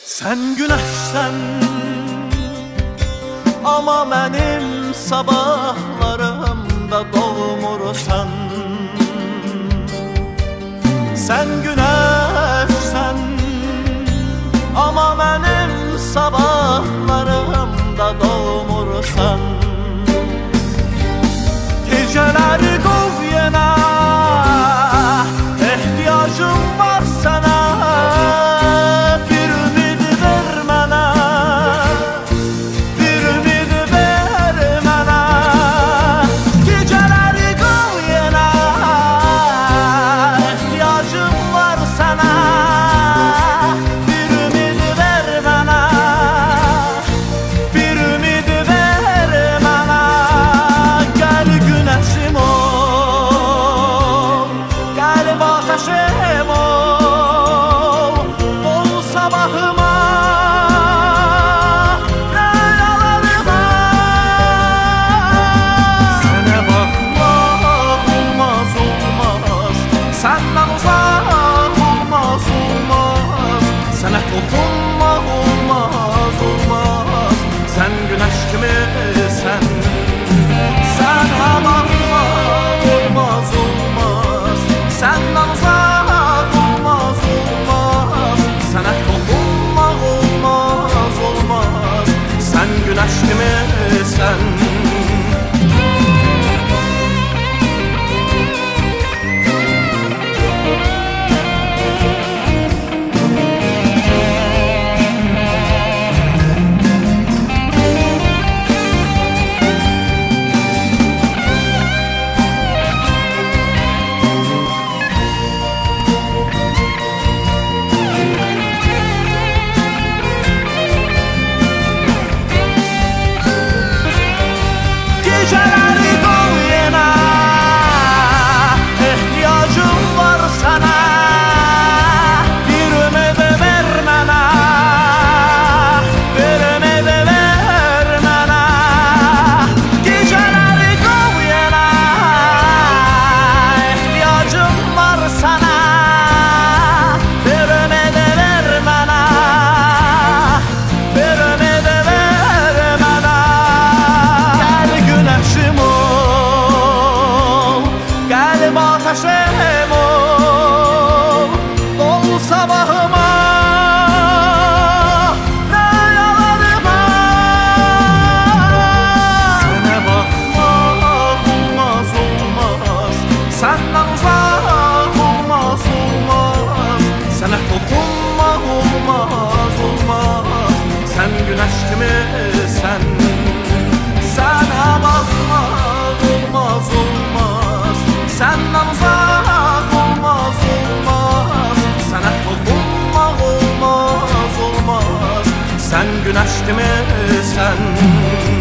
Sen güneşsen ama benim sabahlarımda doğmursan. Sen güneşsen ama benim sabahlarımda doğmursan. Geceleri kov yine, ihtiyacım var sana. Bir ümid ver mənə, bir ümid ver mənə. Geceleri kov yine, ihtiyacım var sana. Bir ümid ver mənə, bir ümid ver mənə. Gel güneşim ol, gel ateşim ol, ol sabahıma, rüyalarıma. Sana bakmak olmaz olmaz, senden uzak olmaz olmaz. Sana dokunmak olmaz olmaz, sen güneş gibisen. Sana bakmak olmaz olmaz, senden uzak olmaz olmaz. Sana dokunmak olmaz olmaz, sen güneş gibisen. Geceleri kov yine, ihtiyacım var sana. Bir ümid ver mənə, bir ümid ver mənə. Geceleri kov yine, ihtiyacım var sana. Bir ümid ver mənə, bir ümid ver mənə. Gel güneşim ol, gel ateşim ol, ol sabahıma, rüyalarıma. Sana bakmak olmaz olmaz, senden uzak olmaz olmaz. Sana dokunmak olmaz olmaz, sen güneş gibisen. Sana bakmak olmaz olmaz, senden uzak olmaz olmaz. Sana dokunmak olmaz olmaz, sen güneş gibisen.